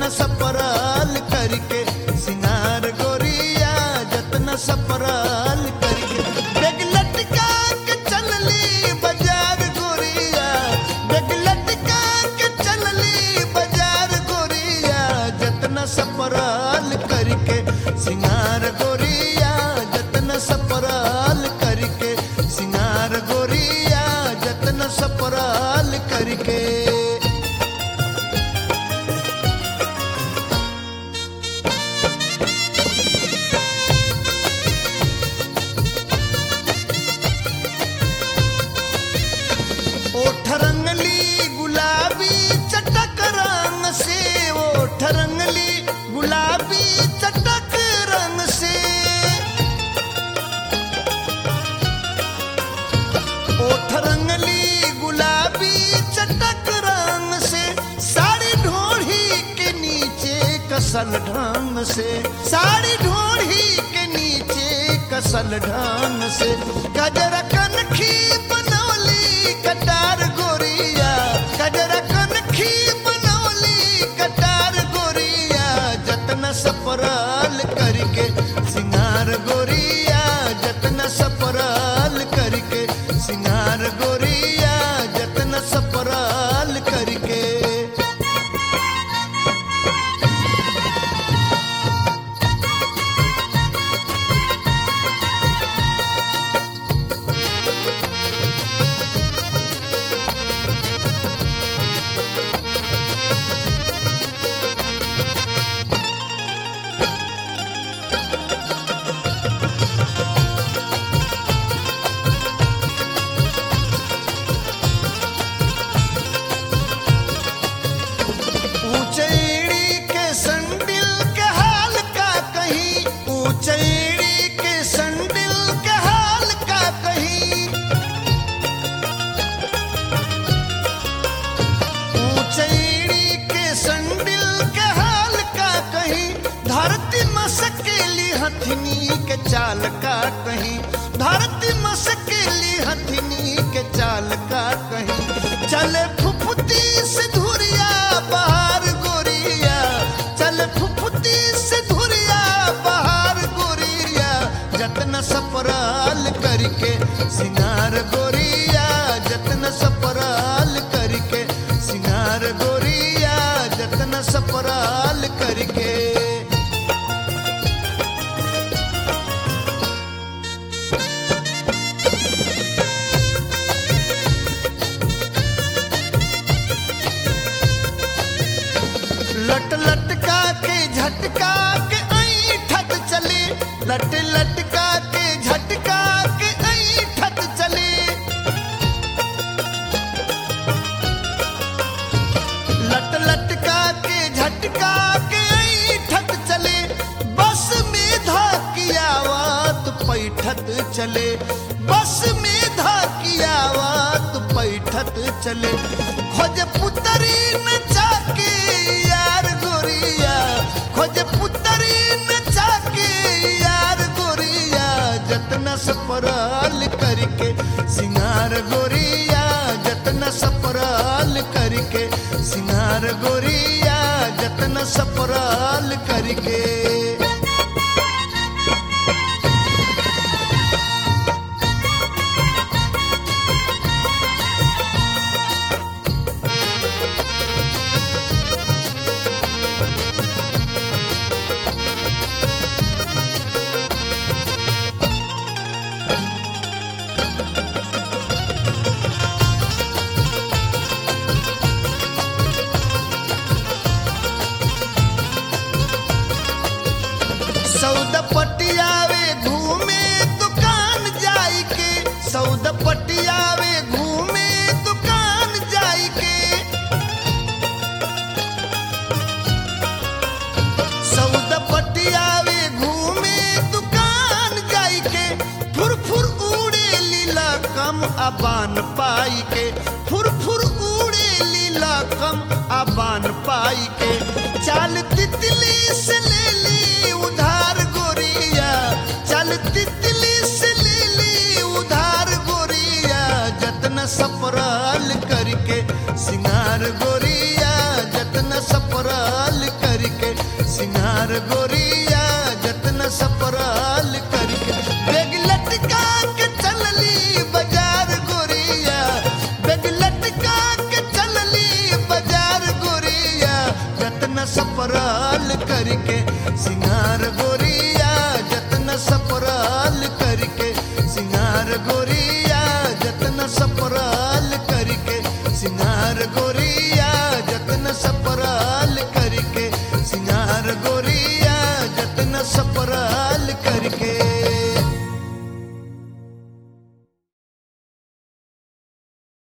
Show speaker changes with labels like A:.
A: जतन सपराल करके सिंगार गोरिया जतन सपराल करके बेग लटका के चलली बाजार गोरिया बेग लटका के चलली बाजार गोरिया जतन सपराल करके सिंगार गोरिया जतन सपराल करके सिंगार गोरिया जतन सपराल करके ओठ रंगली गुलाबी चटक रंग से ओठ रंगली गुलाबी चटक रंग से ओठ रंगली गुलाबी चटक रंग से साड़ी ढोढ़ी के नीचे कसल ढंग से साड़ी ढोढ़ी के नीचे कसल ढंग से गजरा कनखी बनौली कटार गोरिया गजरा कनखी बनौली कटार गोरिया जतन सपराल करके सिंगार गोरिया जतन सपराल करके सिंगार गोरिया जतन सपराल करके ऊंचैड़ी के संडिल के हाल का कहीं ऊंचैड़ी के संडिल के हाल का कहीं ऊंचैड़ी के संडिल के हाल का कहीं धरती मसकेली हथनी के चाल का कहीं धरती मसकेली हथनी के चाल का कहीं चले फुफुती से धुरिया बहार गोरिया चल फुफुती से धुरिया बहार गोरिया जतन सपराल करके सिंगार गोरिया जतन सपराल करके सिंगार गोरिया जतन सपराल करके लट लटका के झटका के ऐठत चले लट लटका के झटका के ऐठत चले लट लटका के झटका के ऐठत चले बस में धाकियावत पैठत चले बस में धाकियावत पैठत चले खोज पुतरी नचा के यार गोरिया खोज पुतरी नचा के यार गोरिया जतन सपराल करके सिंगार गोरिया जतन सपराल करके सिंगार गोरिया जतन सपराल करके सौदा पटियावे घूमे दुकान जाई के सौदा पटियावे घूमे दुकान जाई के सौदा पटियावे घूमे दुकान जाई के फुर फुर उड़े लीला कम अबान पाई के फुर फुर उड़े लीला कम अबान पाई के चाल तितली से ले ली उधार गोरिया चल तितली से ले ली उधार गोरिया जतन सपराल करके सिंगार गोरिया जतन सपराल कर गोरिया जतन सपराल करके बेग लटका के चलली बाजार गोरिया बेग लटका के चलली बाजार गोरिया जतन सपराल करके सिंगार गोरिया जतन सपराल करके सिंगार गोरिया